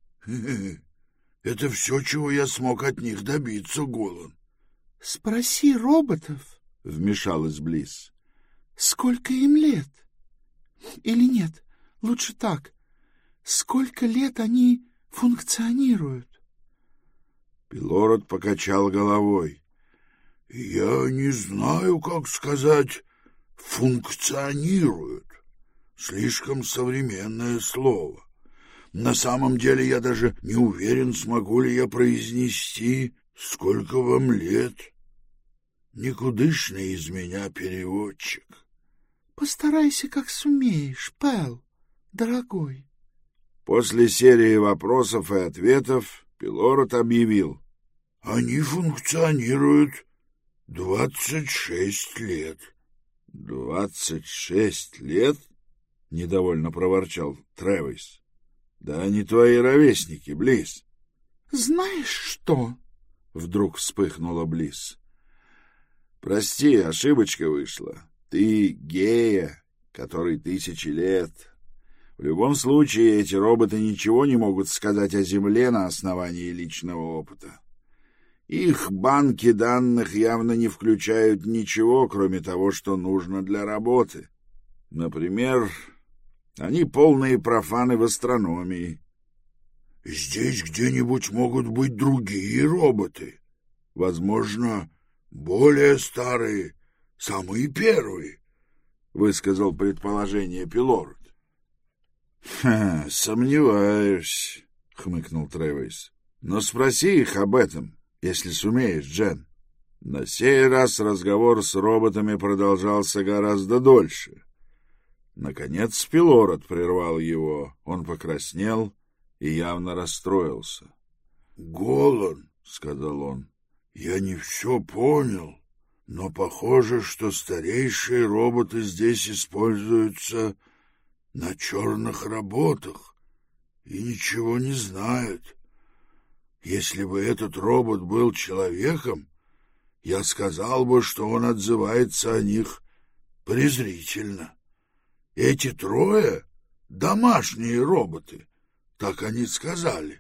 Это все, чего я смог от них добиться, Голан. — Спроси роботов, — вмешалась Близ. — Сколько им лет? Или нет, лучше так. Сколько лет они функционируют? Пилород покачал головой. — Я не знаю, как сказать «функционируют». Слишком современное слово. На самом деле я даже не уверен, смогу ли я произнести, сколько вам лет. Никудышный из меня переводчик. — Постарайся, как сумеешь, Пэл, дорогой. После серии вопросов и ответов Пилород объявил. — Они функционируют двадцать шесть лет. — Двадцать шесть лет? — недовольно проворчал Тревис. — Да они твои ровесники, Близ. — Знаешь что? — вдруг вспыхнула Близ. — Прости, ошибочка вышла. Ты гея, который тысячи лет. В любом случае, эти роботы ничего не могут сказать о Земле на основании личного опыта. Их банки данных явно не включают ничего, кроме того, что нужно для работы. Например, они полные профаны в астрономии. — Здесь где-нибудь могут быть другие роботы. Возможно, более старые, самые первые, — высказал предположение Пилород. — Ха, сомневаюсь, — хмыкнул Тревис. — Но спроси их об этом, если сумеешь, Джен. На сей раз разговор с роботами продолжался гораздо дольше. Наконец Пилород прервал его. Он покраснел и явно расстроился. — Голан, — сказал он, — я не все понял, но похоже, что старейшие роботы здесь используются на черных работах и ничего не знают. Если бы этот робот был человеком, я сказал бы, что он отзывается о них презрительно. Эти трое — домашние роботы, так они сказали.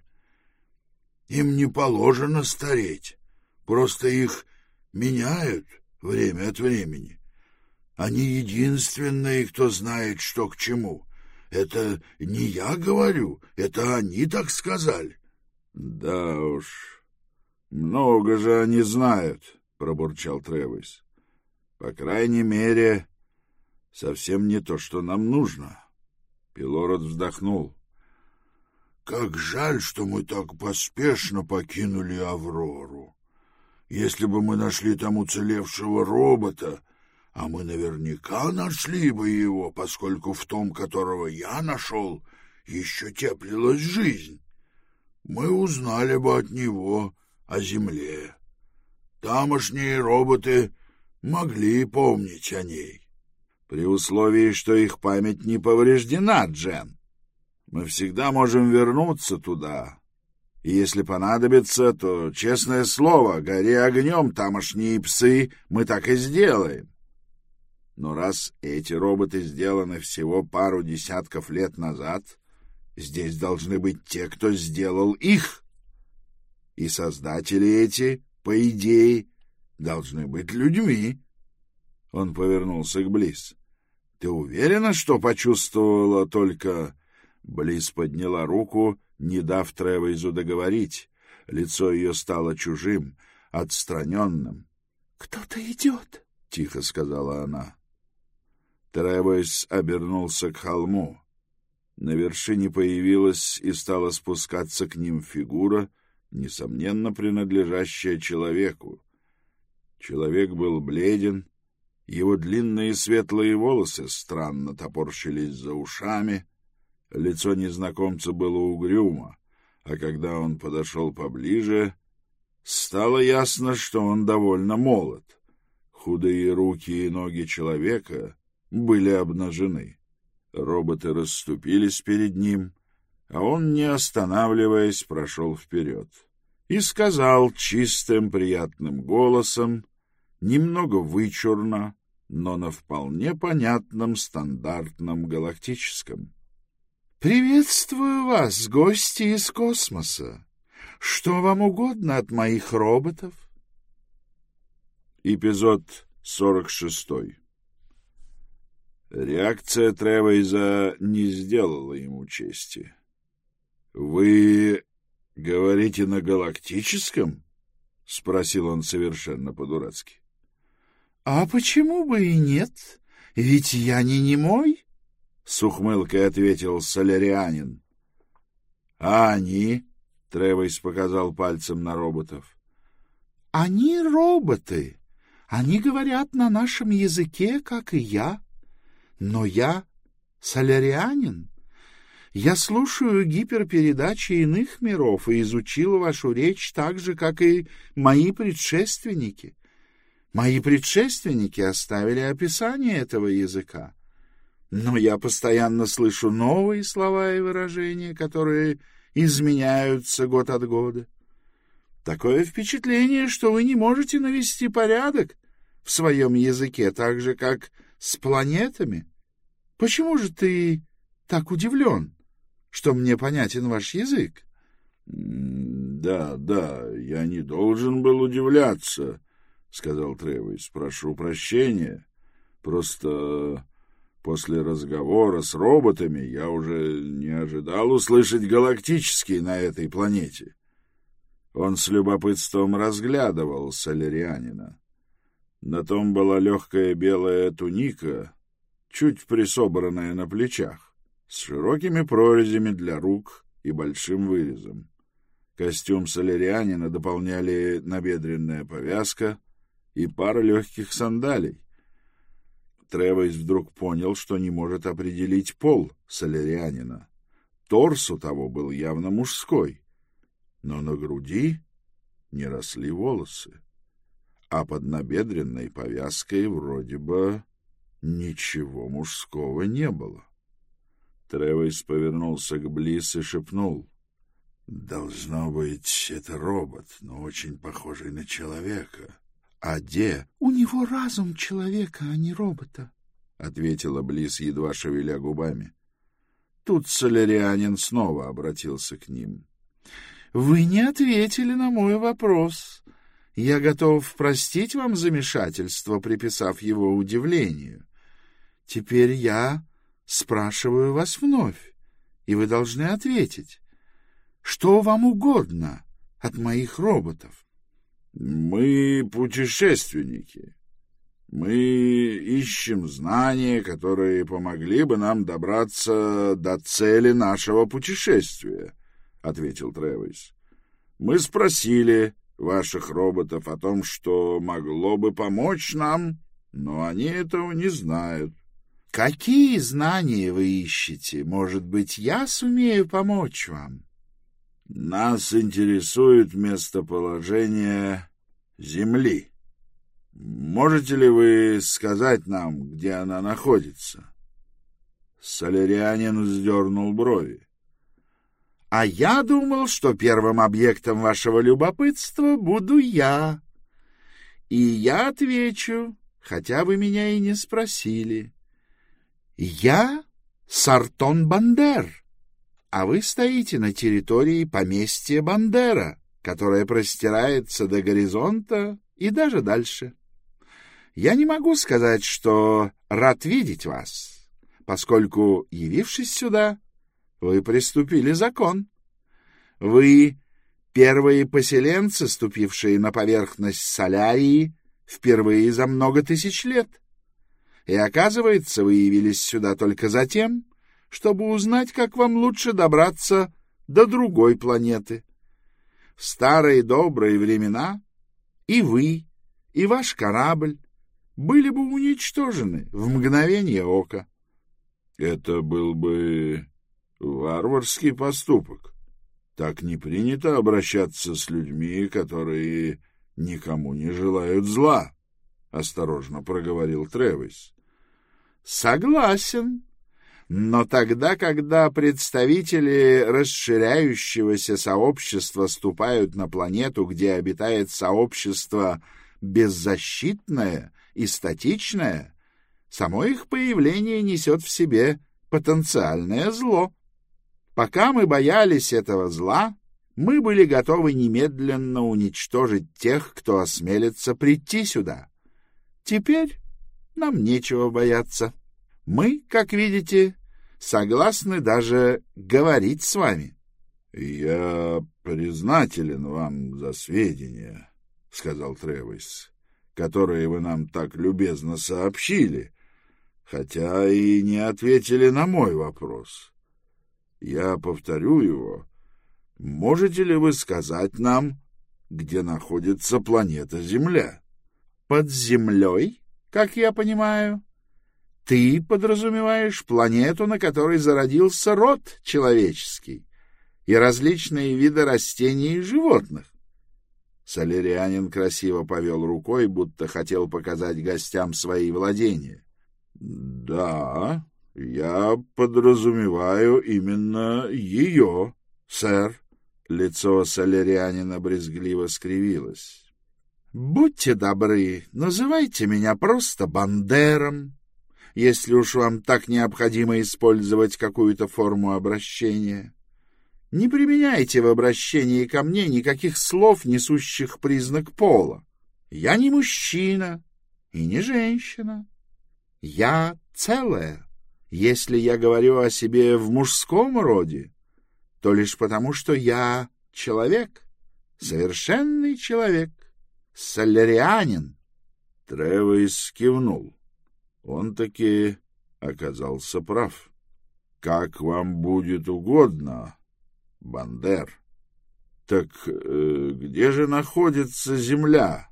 Им не положено стареть, просто их меняют время от времени. Они единственные, кто знает, что к чему. Это не я говорю, это они так сказали. — Да уж, много же они знают, — пробурчал Тревис. — По крайней мере, совсем не то, что нам нужно. Пилород вздохнул. — Как жаль, что мы так поспешно покинули Аврору. Если бы мы нашли там уцелевшего робота, а мы наверняка нашли бы его, поскольку в том, которого я нашел, еще теплилась жизнь, мы узнали бы от него о Земле. Тамошние роботы могли помнить о ней. При условии, что их память не повреждена, Джен. Мы всегда можем вернуться туда. И если понадобится, то, честное слово, гори огнем, тамошние псы, мы так и сделаем. Но раз эти роботы сделаны всего пару десятков лет назад, здесь должны быть те, кто сделал их. И создатели эти, по идее, должны быть людьми. Он повернулся к Близ. — Ты уверена, что почувствовала только... Близ подняла руку, не дав Тревизу договорить. Лицо ее стало чужим, отстраненным. — Кто-то идет, — тихо сказала она. Тревис обернулся к холму. На вершине появилась и стала спускаться к ним фигура, несомненно принадлежащая человеку. Человек был бледен, его длинные светлые волосы странно топорщились за ушами. Лицо незнакомца было угрюмо, а когда он подошел поближе, стало ясно, что он довольно молод. Худые руки и ноги человека были обнажены. Роботы расступились перед ним, а он, не останавливаясь, прошел вперед и сказал чистым, приятным голосом, немного вычурно, но на вполне понятном стандартном галактическом. «Приветствую вас, гости из космоса. Что вам угодно от моих роботов?» Эпизод сорок шесть. Реакция Тревейза не сделала ему чести. «Вы говорите на галактическом?» — спросил он совершенно по-дурацки. «А почему бы и нет? Ведь я не немой», — с ухмылкой ответил солярианин. «А они?» — Тревейз показал пальцем на роботов. «Они роботы. Они говорят на нашем языке, как и я. Но я солярианин. Я слушаю гиперпередачи иных миров и изучил вашу речь так же, как и мои предшественники. Мои предшественники оставили описание этого языка. Но я постоянно слышу новые слова и выражения, которые изменяются год от года. Такое впечатление, что вы не можете навести порядок в своем языке, так же, как с планетами. Почему же ты так удивлен, что мне понятен ваш язык?» «Да, да, я не должен был удивляться», — сказал Тревейз. «Прошу прощения. Просто после разговора с роботами я уже не ожидал услышать галактический на этой планете». Он с любопытством разглядывал солярианина. На том была легкая белая туника, чуть присобранная на плечах, с широкими прорезями для рук и большим вырезом. Костюм солярианина дополняли набедренная повязка и пара легких сандалий. Тревейз вдруг понял, что не может определить пол солярианина. Торс у того был явно мужской, но на груди не росли волосы, а под набедренной повязкой вроде бы ничего мужского не было. Тревейз повернулся к Блисс и шепнул: «Должно быть, это робот, но очень похожий на человека. А где?» «У него разум человека, а не робота», — ответила Блисс, едва шевеля губами. Тут солярианин снова обратился к ним. «Вы не ответили на мой вопрос. Я готов простить вам замешательство, приписав его удивлению. Теперь я спрашиваю вас вновь, и вы должны ответить. Что вам угодно от моих роботов?» «Мы путешественники. Мы ищем знания, которые помогли бы нам добраться до цели нашего путешествия», — ответил Тревейз. «Мы спросили ваших роботов о том, что могло бы помочь нам, но они этого не знают». «Какие знания вы ищете? Может быть, я сумею помочь вам?» «Нас интересует местоположение Земли. Можете ли вы сказать нам, где она находится?» Солярианин вздернул брови. «А я думал, что первым объектом вашего любопытства буду я. И я отвечу, хотя вы меня и не спросили. Я Сартон Бандер, а вы стоите на территории поместья Бандера, которое простирается до горизонта и даже дальше. Я не могу сказать, что рад видеть вас, поскольку, явившись сюда, вы приступили закон. Вы первые поселенцы, ступившие на поверхность Солярии впервые за много тысяч лет. И, оказывается, вы явились сюда только за тем, чтобы узнать, как вам лучше добраться до другой планеты. В старые добрые времена и вы, и ваш корабль были бы уничтожены в мгновение ока». «Это был бы варварский поступок. Так не принято обращаться с людьми, которые никому не желают зла», — осторожно проговорил Тревейз. «Согласен. Но тогда, когда представители расширяющегося сообщества ступают на планету, где обитает сообщество беззащитное и статичное, Само их появление несет в себе потенциальное зло. Пока мы боялись этого зла, мы были готовы немедленно уничтожить тех, кто осмелится прийти сюда. Теперь нам нечего бояться. Мы, как видите, согласны даже говорить с вами. — Я признателен вам за сведения, — сказал Тревис, — которые вы нам так любезно сообщили, хотя и не ответили на мой вопрос. Я повторю его. Можете ли вы сказать нам, где находится планета Земля? — Под Землей, как я понимаю. Ты подразумеваешь планету, на которой зародился род человеческий и различные виды растений и животных. Солерианин красиво повел рукой, будто хотел показать гостям свои владения. — Да, я подразумеваю именно ее, сэр. Лицо солерианина брезгливо скривилось. — Будьте добры, называйте меня просто Бандером, если уж вам так необходимо использовать какую-то форму обращения. Не применяйте в обращении ко мне никаких слов, несущих признак пола. Я не мужчина и не женщина. Я целая. Если я говорю о себе в мужском роде, то лишь потому, что я человек, совершенный человек, солерианин. Тревис кивнул. Он таки оказался прав. — Как вам будет угодно, Бандер. Так э, где же находится Земля,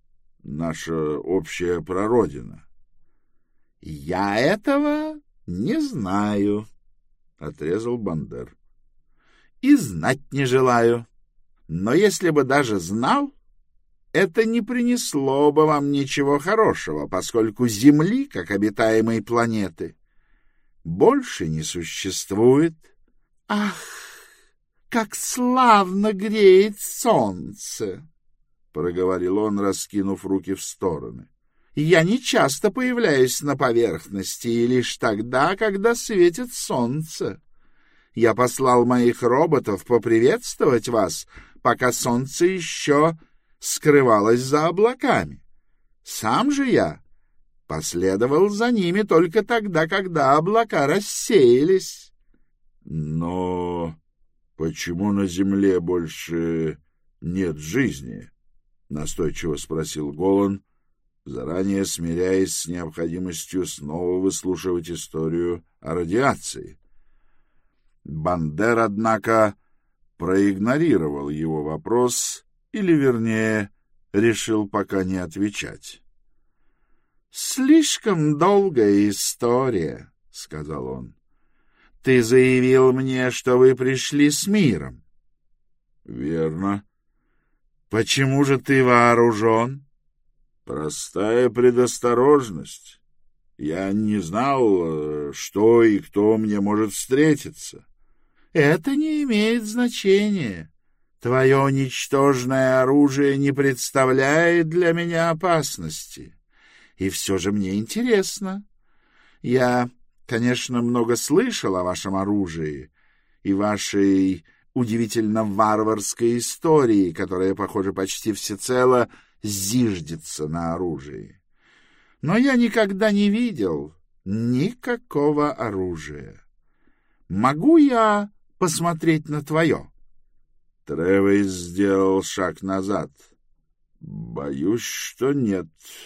наша общая прародина? — Я этого не знаю, — отрезал Бандер. — И знать не желаю. Но если бы даже знал, это не принесло бы вам ничего хорошего, поскольку Земли, как обитаемой планеты, больше не существует. Ах, как славно греет солнце! — проговорил он, раскинув руки в стороны. — Я не часто появляюсь на поверхности, и лишь тогда, когда светит солнце. Я послал моих роботов поприветствовать вас, пока солнце еще скрывалось за облаками. Сам же я последовал за ними только тогда, когда облака рассеялись. — Но почему на Земле больше нет жизни? — настойчиво спросил Голан, заранее смиряясь с необходимостью снова выслушивать историю о радиации. Бандер, однако, проигнорировал его вопрос, или, вернее, решил пока не отвечать. — Слишком долгая история, — сказал он. — Ты заявил мне, что вы пришли с миром. — Верно. — Почему же ты вооружен? — Простая предосторожность. Я не знал, что и кто мне может встретиться. — Это не имеет значения. Твое ничтожное оружие не представляет для меня опасности. И все же мне интересно. Я, конечно, много слышал о вашем оружии и вашей удивительно варварской истории, которая, похоже, почти всецело зиждется на оружии. Но я никогда не видел никакого оружия. Могу я посмотреть на твое? Тревис сделал шаг назад. — Боюсь, что нет,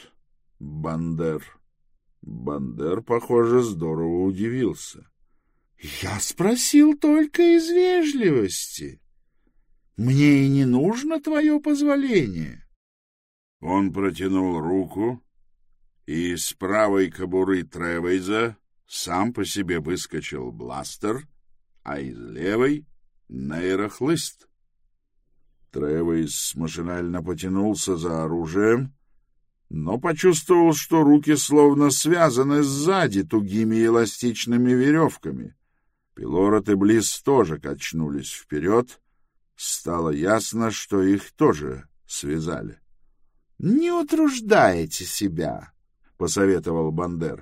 Бандер. Бандер, похоже, здорово удивился. — Я спросил только из вежливости. Мне и не нужно твое позволение. Он протянул руку, и из правой кобуры Тревиса сам по себе выскочил бластер, а из левой — нейрохлыст. Тревис машинально потянулся за оружием, но почувствовал, что руки словно связаны сзади тугими эластичными веревками. Пилород и Близ тоже качнулись вперед. Стало ясно, что их тоже связали. — Не утруждайте себя, — посоветовал Бандер.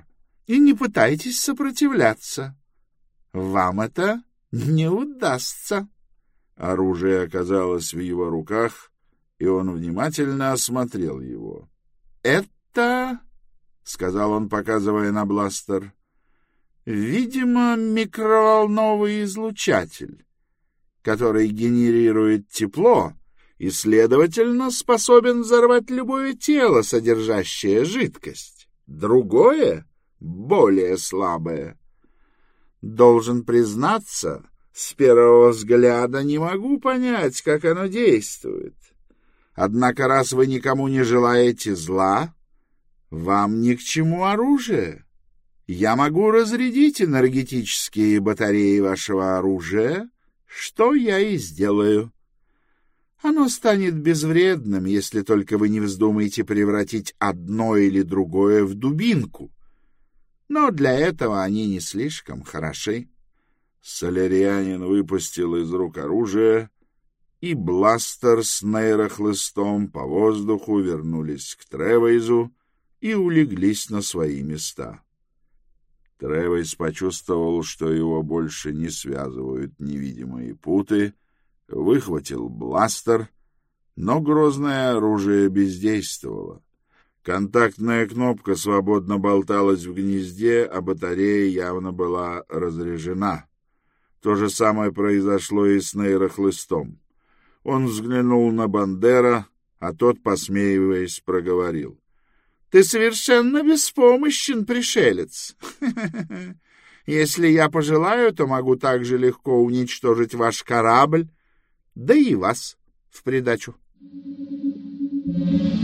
и не пытайтесь сопротивляться. Вам это не удастся. Оружие оказалось в его руках, и он внимательно осмотрел его. — Это, — сказал он, показывая на бластер, — видимо, микроволновый излучатель, который генерирует тепло и, следовательно, способен взорвать любое тело, содержащее жидкость. Другое, более слабое. Должен признаться, с первого взгляда не могу понять, как оно действует. Однако, раз вы никому не желаете зла, вам ни к чему оружие. Я могу разрядить энергетические батареи вашего оружия, что я и сделаю. Оно станет безвредным, если только вы не вздумаете превратить одно или другое в дубинку. Но для этого они не слишком хороши. Солярианин выпустил из рук оружие, и бластер с нейрохлыстом по воздуху вернулись к Тревейзу и улеглись на свои места. Тревейз почувствовал, что его больше не связывают невидимые путы, выхватил бластер, но грозное оружие бездействовало. Контактная кнопка свободно болталась в гнезде, а батарея явно была разряжена. То же самое произошло и с нейрохлыстом. Он взглянул на Бандера, а тот, посмеиваясь, проговорил: — Ты совершенно беспомощен, пришелец. Если я пожелаю, то могу так же легко уничтожить ваш корабль, да и вас в придачу. Thank you.